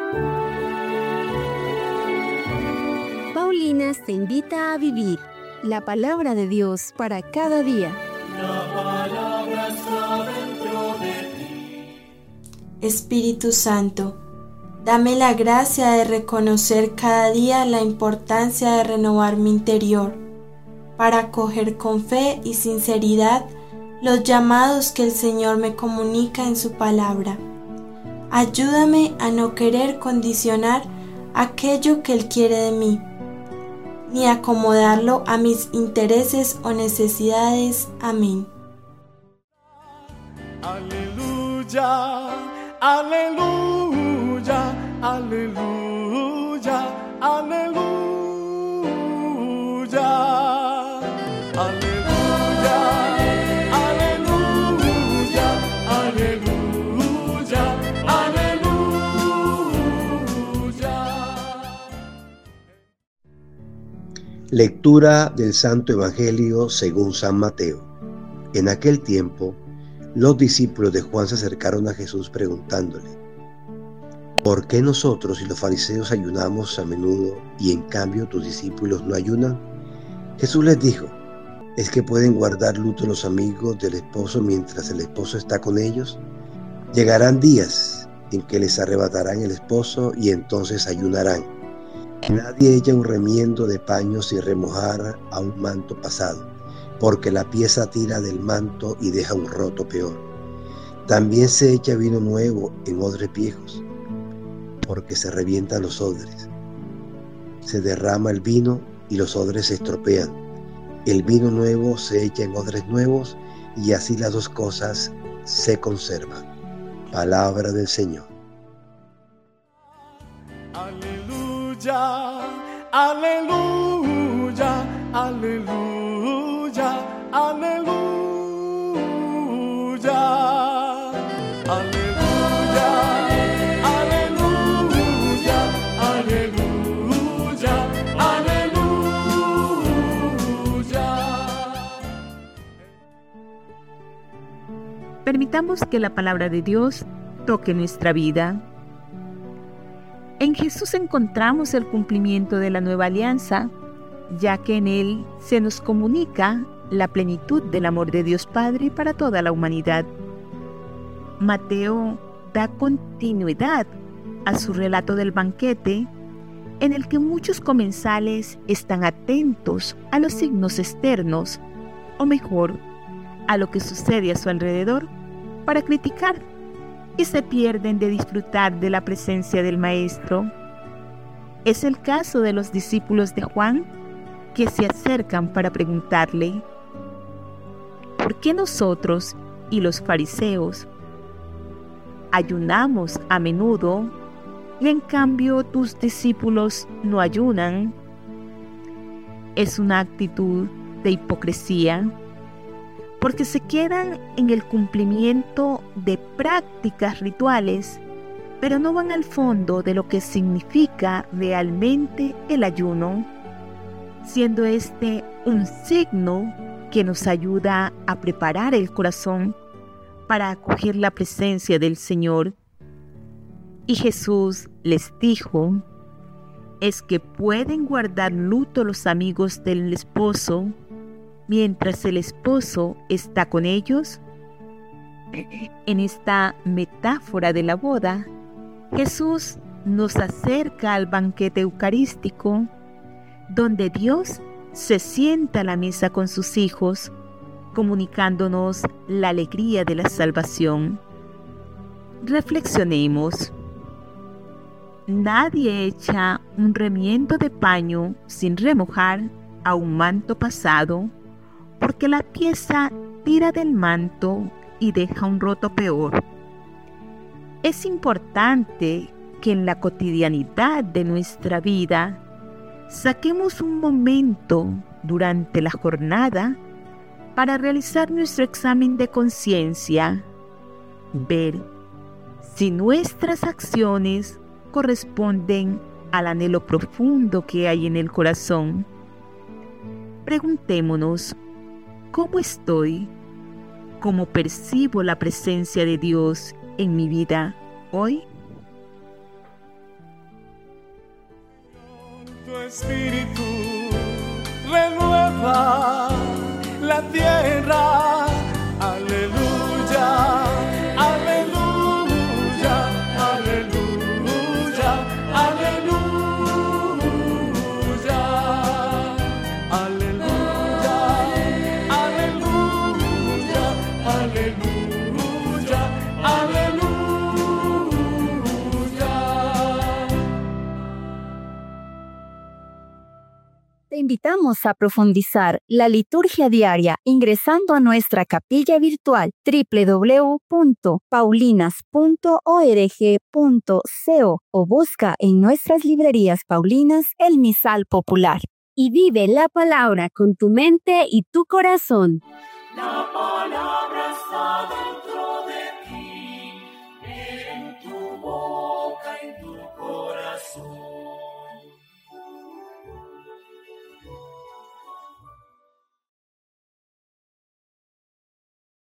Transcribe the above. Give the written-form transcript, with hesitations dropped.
Paulinas te invita a vivir la palabra de Dios para cada día. La palabra está dentro de ti. Espíritu Santo, dame la gracia de reconocer cada día la importancia de renovar mi interior, para acoger con fe y sinceridad los llamados que el Señor me comunica en su palabra. Ayúdame a no querer condicionar aquello que Él quiere de mí, ni acomodarlo a mis intereses o necesidades. Amén. Aleluya, aleluya, aleluya, aleluya, aleluya, aleluya, aleluya, aleluya. Lectura del Santo Evangelio según San Mateo. En aquel tiempo, los discípulos de Juan se acercaron a Jesús preguntándole: ¿por qué nosotros y los fariseos ayunamos a menudo y en cambio tus discípulos no ayunan? Jesús les dijo: ¿es que pueden guardar luto los amigos del esposo mientras el esposo está con ellos? Llegarán días en que les arrebatarán el esposo y entonces ayunarán. Nadie echa un remiendo de paño sin remojar a un manto pasado, porque la pieza tira del manto y deja un roto peor. También se echa vino nuevo en odres viejos, porque se revientan los odres. Se derrama el vino y los odres se estropean. El vino nuevo se echa en odres nuevos y así las dos cosas se conservan. Palabra del Señor. Aleluya, aleluya, aleluya, aleluya, aleluya, aleluya, aleluya, aleluya. Permitamos que la palabra de Dios toque nuestra vida. En Jesús encontramos el cumplimiento de la nueva alianza, ya que en Él se nos comunica la plenitud del amor de Dios Padre para toda la humanidad. Mateo da continuidad a su relato del banquete, en el que muchos comensales están atentos a los signos externos, o mejor, a lo que sucede a su alrededor, para criticar, y se pierden de disfrutar de la presencia del Maestro. Es el caso de los discípulos de Juan, que se acercan para preguntarle: ¿por qué nosotros y los fariseos ayunamos a menudo y en cambio tus discípulos no ayunan? Es una actitud de hipocresía, porque se quedan en el cumplimiento de prácticas rituales, pero no van al fondo de lo que significa realmente el ayuno, siendo este un signo que nos ayuda a preparar el corazón para acoger la presencia del Señor. Y Jesús les dijo: ¿es que pueden guardar luto los amigos del esposo mientras el esposo está con ellos? En esta metáfora de la boda, Jesús nos acerca al banquete eucarístico, donde Dios se sienta a la mesa con sus hijos, comunicándonos la alegría de la salvación. Reflexionemos. Nadie echa un remiendo de paño sin remojar a un manto pasado, porque la pieza tira del manto y deja un roto peor. Es importante que en la cotidianidad de nuestra vida saquemos un momento durante la jornada para realizar nuestro examen de conciencia, ver si nuestras acciones corresponden al anhelo profundo que hay en el corazón. Preguntémonos: ¿cómo estoy? ¿Cómo percibo la presencia de Dios en mi vida hoy? Tu espíritu renueva la tierra. Aleluya, aleluya, aleluya, aleluya, aleluya, aleluya, aleluya, aleluya. Te invitamos a profundizar la liturgia diaria ingresando a nuestra capilla virtual www.paulinas.org.co o busca en nuestras librerías paulinas el misal popular. Y vive la palabra con tu mente y tu corazón. La palabra.